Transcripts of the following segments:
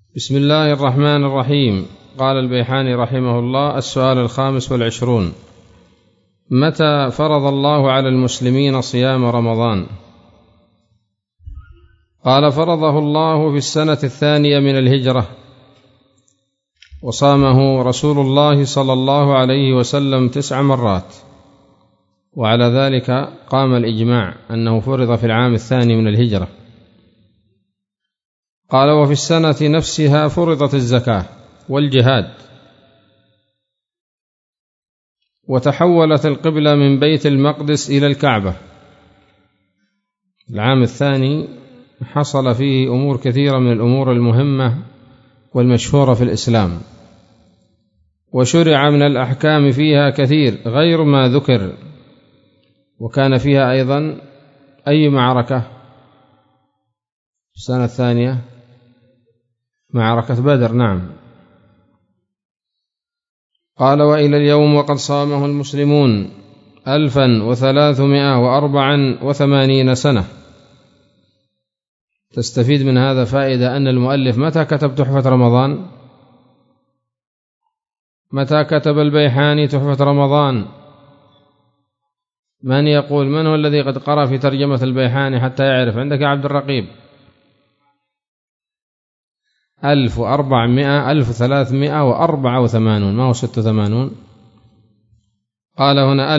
بسم الله الرحمن الرحيم. قال البيحاني رحمه الله: السؤال 25. متى فرض الله على المسلمين صيام رمضان؟ قال: فرضه الله في السنة 2 من الهجرة، وصامه رسول الله صلى الله عليه وسلم 9 مرات، وعلى ذلك قام الإجماع أنه فرض في العام 2 من الهجرة. قال: وفي السنة نفسها فرضت الزكاة والجهاد، وتحولت القبلة من بيت المقدس إلى الكعبة. العام 2 حصل فيه أمور كثيرة من الأمور المهمة والمشهورة في الإسلام، وشرع من الأحكام فيها كثير غير ما ذكر. وكان فيها أيضا أي معركة في السنة 2؟ معركة بدر. نعم. قال: وإلى اليوم وقد صامه المسلمون 1384 سنة. تستفيد من هذا فائدة أن المؤلف متى كتب تحفة رمضان؟ متى كتب البيحاني تحفة رمضان؟ من يقول؟ من هو الذي قد قرأ في ترجمة البيحاني حتى يعرف؟ عندك يا عبد الرقيب. 1384، ما هو 86. قال هنا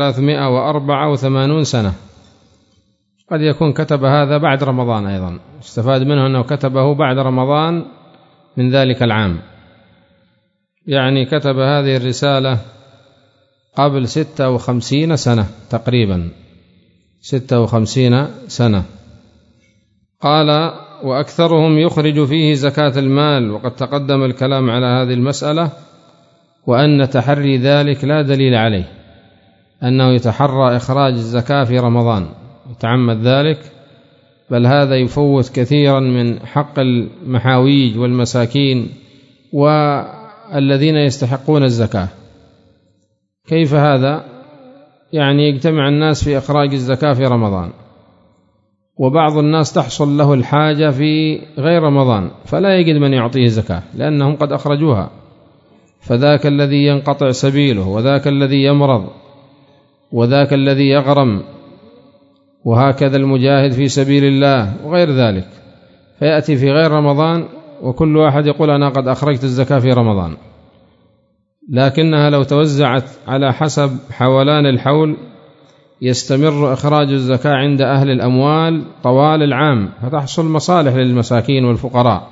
1384 سنة. قد يكون كتب هذا بعد رمضان أيضا، استفاد منه أنه كتبه بعد رمضان من ذلك العام، يعني كتب هذه الرسالة قبل 56 سنة تقريبا، 56 سنة. قال: وأكثرهم يخرج فيه زكاة المال، وقد تقدم الكلام على هذه المسألة، وأن تحري ذلك لا دليل عليه، أنه يتحرى إخراج الزكاة في رمضان، يتعمد ذلك، بل هذا يفوت كثيرا من حق المحاويج والمساكين والذين يستحقون الزكاة. كيف هذا؟ يعني يجتمع الناس في إخراج الزكاة في رمضان، وبعض الناس تحصل له الحاجة في غير رمضان فلا يجد من يعطيه زكاة لأنهم قد أخرجوها، فذاك الذي ينقطع سبيله، وذاك الذي يمرض، وذاك الذي يغرم، وهكذا المجاهد في سبيل الله وغير ذلك، فيأتي في غير رمضان وكل واحد يقول أنا قد أخرجت الزكاة في رمضان، لكنها لو توزعت على حسب حولان الحول يستمر إخراج الزكاة عند أهل الأموال طوال العام، فتحصل مصالح للمساكين والفقراء.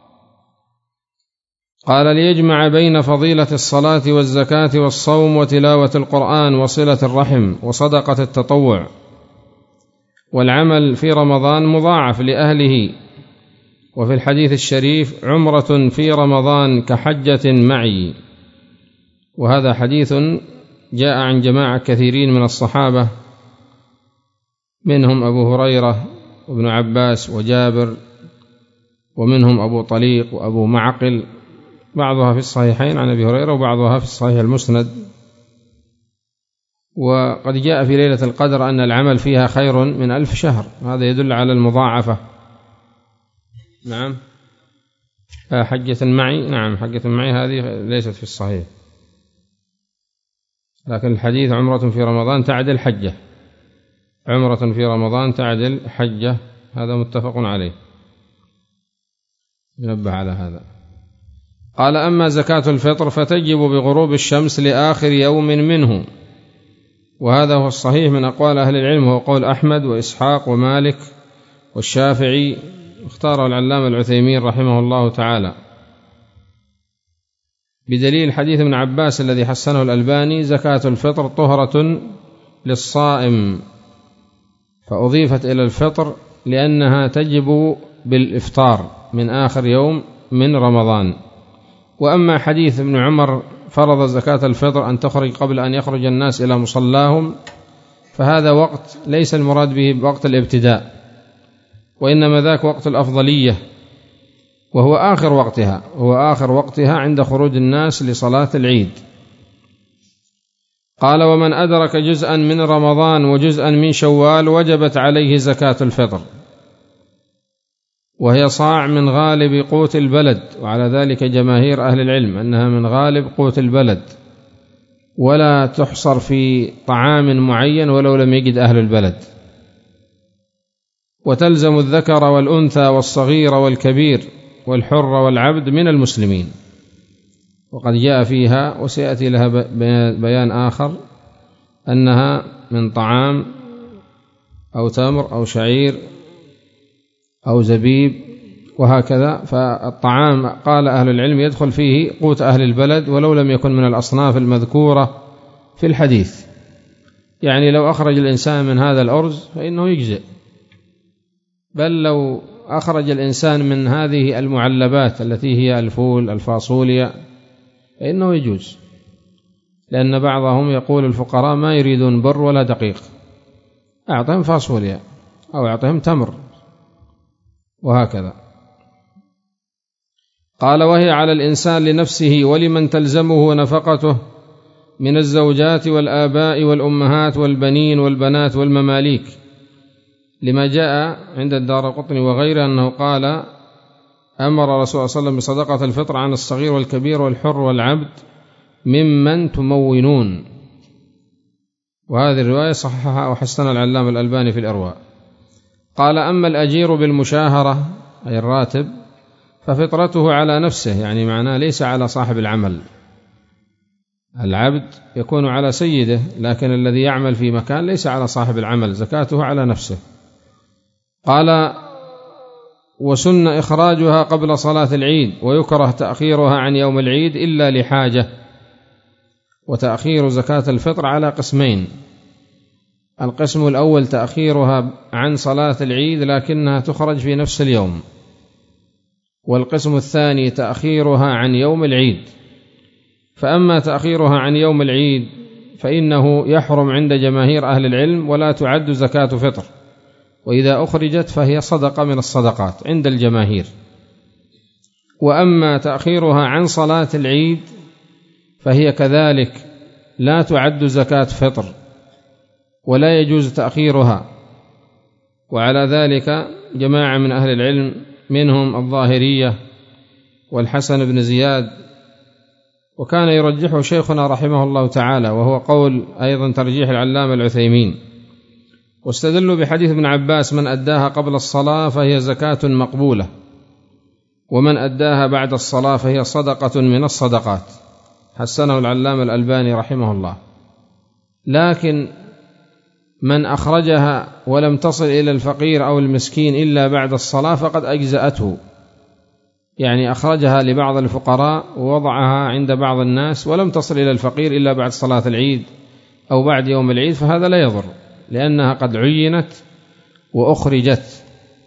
قال: ليجمع بين فضيلة الصلاة والزكاة والصوم وتلاوة القرآن وصلة الرحم وصدقة التطوع، والعمل في رمضان مضاعف لأهله. وفي الحديث الشريف: عمرة في رمضان كحجة معي. وهذا حديث جاء عن جماعة كثيرين من الصحابة، منهم أبو هريرة وابن عباس وجابر، ومنهم أبو طليق وأبو معقل، بعضها في الصحيحين عن أبي هريرة وبعضها في الصحيح المسند. وقد جاء في ليلة القدر أن العمل فيها خير من 1000 شهر، هذا يدل على المضاعفة. نعم. حجة معي، نعم، حجة معي هذه ليست في الصحيح، لكن الحديث عمرة في رمضان تعدل حجة، عمرة في رمضان تعدل حجة، هذا متفق عليه، ينبه على هذا. قال: أما زكاة الفطر فتجب بغروب الشمس لآخر يوم منه، وهذا هو الصحيح من أقوال أهل العلم، وهو قول أحمد وإسحاق ومالك والشافعي، اختاره العلامة العثيمين رحمه الله تعالى، بدليل حديث ابن عباس الذي حسنه الألباني: زكاة الفطر طهرة للصائم، فأضيفت إلى الفطر لأنها تجب بالإفطار من آخر يوم من رمضان. وأما حديث ابن عمر فرض زكاة الفطر أن تخرج قبل أن يخرج الناس إلى مصلاهم، فهذا وقت ليس المراد به وقت الابتداء، وإنما ذاك وقت الأفضلية، وهو آخر وقتها، هو آخر وقتها عند خروج الناس لصلاة العيد. قال: ومن أدرك جزءا من رمضان وجزءا من شوال وجبت عليه زكاة الفطر. وهي صاع من غالب قوت البلد، وعلى ذلك جماهير أهل العلم أنها من غالب قوت البلد، ولا تحصر في طعام معين ولو لم يجد أهل البلد. وتلزم الذكر والأنثى والصغير والكبير والحر والعبد من المسلمين، وقد جاء فيها وسيأتي لها بيان آخر أنها من طعام أو تمر أو شعير أو زبيب وهكذا. فالطعام قال أهل العلم يدخل فيه قوت أهل البلد ولو لم يكن من الأصناف المذكورة في الحديث. يعني لو أخرج الإنسان من هذا الأرز فإنه يجزئ، بل لو أخرج الإنسان من هذه المعلبات التي هي الفول الفاصوليا فإنه يجوز، لأن بعضهم يقول الفقراء ما يريدون بر ولا دقيق، أعطهم فاصوليا أو أعطهم تمر وهكذا. قال وهي على الإنسان لنفسه ولمن تلزمه نفقته من الزوجات والآباء والأمهات والبنين والبنات والمماليك، لما جاء عند الدارقطني وغيره أنه قال أمر رسول الله صلى الله عليه وسلم بصدقة الفطر عن الصغير والكبير والحر والعبد ممن تمونون. وهذه الرواية صححها وحسنها العلامة الألباني في الإرواء. قال أما الأجير بالمشاهرة أي الراتب ففطرته على نفسه، يعني معناه ليس على صاحب العمل. العبد يكون على سيده، لكن الذي يعمل في مكان ليس على صاحب العمل، زكاته على نفسه. قال وسن إخراجها قبل صلاة العيد، ويكره تأخيرها عن يوم العيد إلا لحاجة. وتأخير زكاة الفطر على قسمين: القسم الأول تأخيرها عن صلاة العيد لكنها تخرج في نفس اليوم، والقسم الثاني تأخيرها عن يوم العيد. فأما تأخيرها عن يوم العيد فإنه يحرم عند جماهير أهل العلم ولا تعد زكاة فطر، وإذا أخرجت فهي صدقة من الصدقات عند الجماهير. وأما تأخيرها عن صلاة العيد فهي كذلك لا تعد زكاة فطر ولا يجوز تأخيرها. وعلى ذلك جماعة من أهل العلم منهم الظاهرية والحسن بن زياد، وكان يرجحه شيخنا رحمه الله تعالى، وهو قول أيضا ترجيح العلامة العثيمين. واستدلوا بحديث ابن عباس: من أداها قبل الصلاة فهي زكاة مقبولة، ومن أداها بعد الصلاة فهي صدقة من الصدقات. حسنه العلامة الألباني رحمه الله. لكن من أخرجها ولم تصل إلى الفقير أو المسكين إلا بعد الصلاة فقد أجزأته، يعني أخرجها لبعض الفقراء ووضعها عند بعض الناس ولم تصل إلى الفقير إلا بعد صلاة العيد أو بعد يوم العيد، فهذا لا يضر لأنها قد عينت وأخرجت.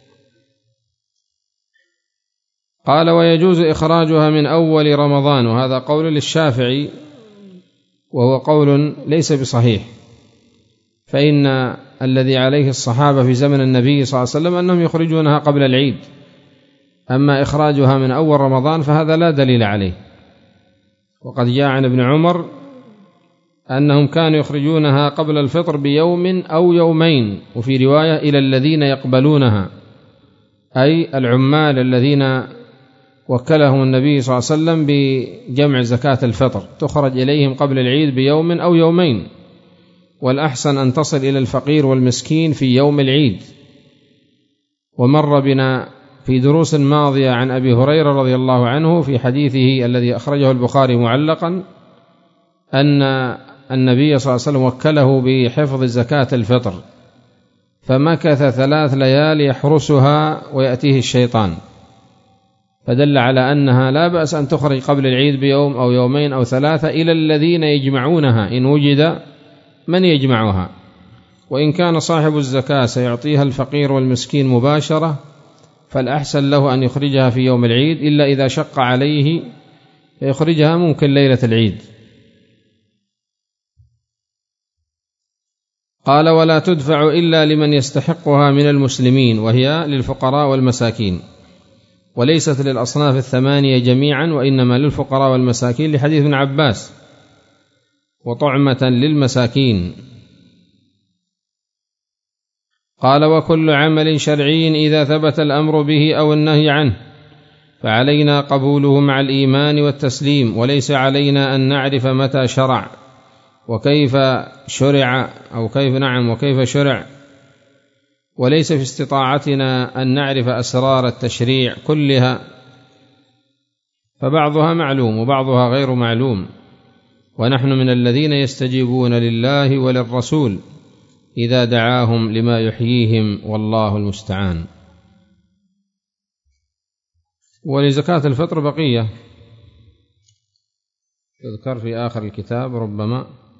قال ويجوز إخراجها من أول رمضان، وهذا قول للشافعي وهو قول ليس بصحيح، فإن الذي عليه الصحابة في زمن النبي صلى الله عليه وسلم أنهم يخرجونها قبل العيد. أما إخراجها من أول رمضان فهذا لا دليل عليه. وقد جاء عن ابن عمر أنهم كانوا يخرجونها قبل الفطر بيوم أو يومين، وفي رواية إلى الذين يقبلونها، أي العمال الذين وكلهم النبي صلى الله عليه وسلم بجمع زكاة الفطر، تخرج إليهم قبل العيد بيوم أو يومين، والأحسن أن تصل إلى الفقير والمسكين في يوم العيد. ومر بنا في دروس ماضية عن أبي هريرة رضي الله عنه في حديثه الذي أخرجه البخاري معلقا أن النبي صلى الله عليه وسلم وكله بحفظ زكاة الفطر، فمكث 3 ليال يحرسها ويأتيه الشيطان، فدل على أنها لا بأس أن تخرج قبل العيد بيوم أو يومين أو 3 إلى الذين يجمعونها إن وجد من يجمعها. وإن كان صاحب الزكاة سيعطيها الفقير والمسكين مباشرة فالأحسن له أن يخرجها في يوم العيد، إلا إذا شق عليه فيخرجها ممكن ليلة العيد. قال ولا تدفع إلا لمن يستحقها من المسلمين، وهي للفقراء والمساكين، وليست للأصناف 8 جميعا، وإنما للفقراء والمساكين لحديث ابن عباس: وطعمة للمساكين. قال: وكل عمل شرعي إذا ثبت الأمر به أو النهي عنه فعلينا قبوله مع الإيمان والتسليم، وليس علينا أن نعرف متى شرع وكيف شرع وكيف شرع، وليس في استطاعتنا أن نعرف أسرار التشريع كلها، فبعضها معلوم وبعضها غير معلوم، ونحن من الذين يستجيبون لله وللرسول إذا دعاهم لما يحييهم، والله المستعان. ولزكاة الفطر بقية تذكر في آخر الكتاب ربما.